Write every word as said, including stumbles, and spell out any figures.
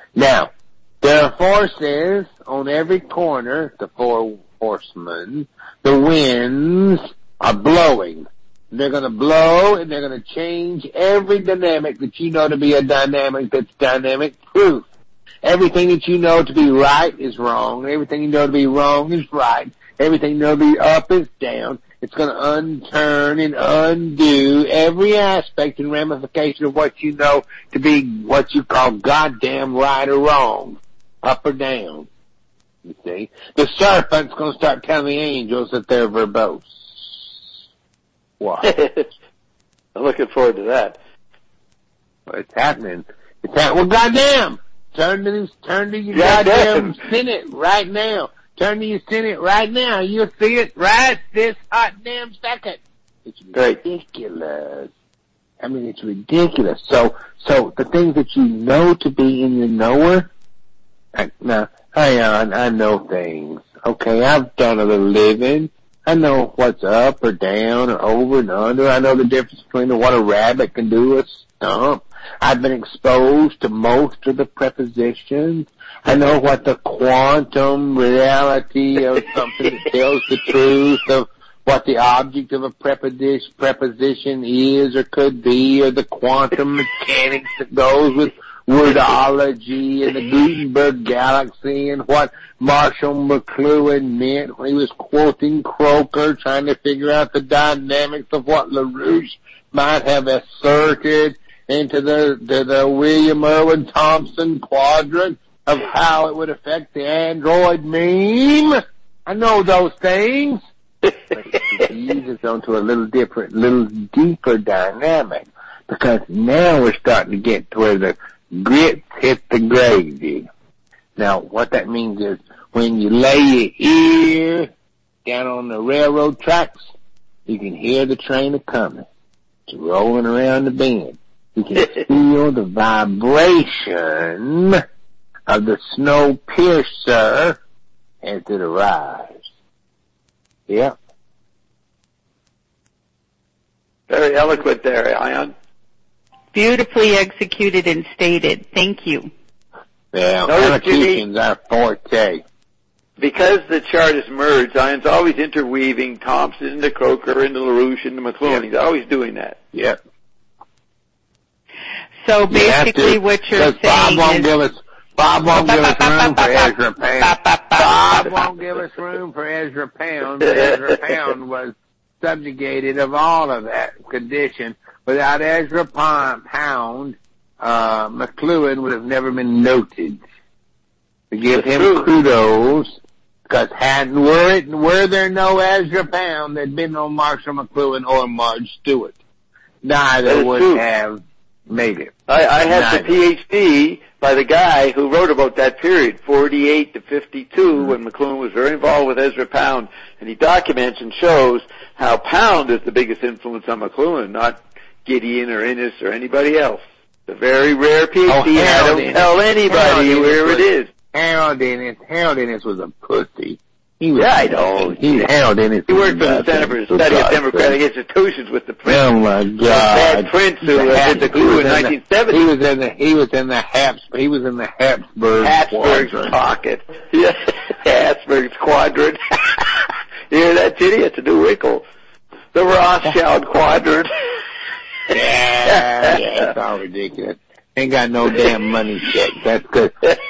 Now, there are forces on every corner, the four horsemen. The winds are blowing. They're going to blow, and they're going to change every dynamic that you know to be a dynamic that's dynamic proof. Everything that you know to be right is wrong. Everything you know to be wrong is right. Everything you know to be up is down. It's going to unturn and undo every aspect and ramification of what you know to be what you call goddamn right or wrong, up or down. You see? The serpent's going to start telling the angels that they're verbose. What? I'm looking forward to that. Well, it's happening. It's happening. Well, goddamn! Turn to this, turn to your Yeah, goddamn Senate right now. Turn to your Senate right now. You'll see it right this hot damn second. It's ridiculous. I mean, it's ridiculous. So, so the things that you know to be in your knower, I, now, hang on, I know things. Okay, I've done a little living. I know what's up or down or over and under. I know the difference between what a rabbit can do, a stump. I've been exposed to most of the prepositions. I know what the quantum reality of something that tells the truth of what the object of a preposition, preposition is or could be, or the quantum mechanics that goes with wordology and the Gutenberg galaxy and what Marshall McLuhan meant when he was quoting Croker, trying to figure out the dynamics of what LaRouche might have asserted into the, the, the William Irwin Thompson quadrant of how it would affect the android meme. I know those things. But it uses onto a little different, little deeper dynamic, because now we're starting to get to where the grits hit the gravy. Now, what that means is when you lay your ear down on the railroad tracks, you can hear the train a-coming. It's rolling around the bend. You can feel the vibration of the snow piercer as it arrives. Yep. Very eloquent there, Ion. Beautifully executed and stated. Thank you. Yeah, elocution's our forte. Because the chart is merged, Ion's always interweaving Thompson into Croker into LaRouche into McLuhan. Yep. He's always doing that. Yep. So basically you what you're saying Bob won't is... Give us, Bob won't give us room for Ezra Pound. Bob won't give us room for Ezra Pound. Ezra Pound was subjugated of all of that condition. Without Ezra Pound, uh, McLuhan would have never been noted. To give him kudos, because hadn't, were it, were there no Ezra Pound, there'd been no Marshall McLuhan or Marge Stewart. Neither would true. have made it. I, I have the P H D by the guy who wrote about that period, forty-eight to fifty-two, mm-hmm. when McLuhan was very involved with Ezra Pound, and he documents and shows how Pound is the biggest influence on McLuhan, not Gideon or Innes or anybody else. The very rare P H D. Oh, I don't Innes. tell anybody Harold where was, it is. Harold Innes, Harold Innes was a pussy. He was, yeah, I know. He, Harold Innes. He worked for the Center for the Study of Democratic Institutions with the Prince. Oh my God! Bad Prince who uh, did the coup in nineteen seventy. He was in the he was in the Habs he was in the Habsburg Habsburg's quadrant. pocket. Yeah, Habsburg's quadrant. You hear that, Titty? It's a new wrinkle. The Rothschild quadrant. Yeah, yeah, it's all ridiculous. Ain't got no damn money check. That's good.